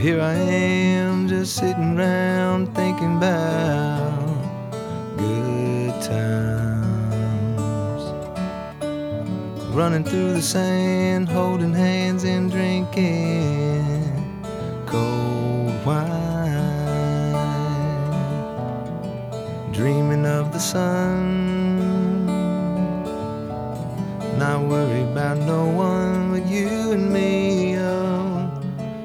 here I am just sitting around thinking about good times, running through the sand, holding hands and drinking cold wine, dreaming of the sun, not worried about no one.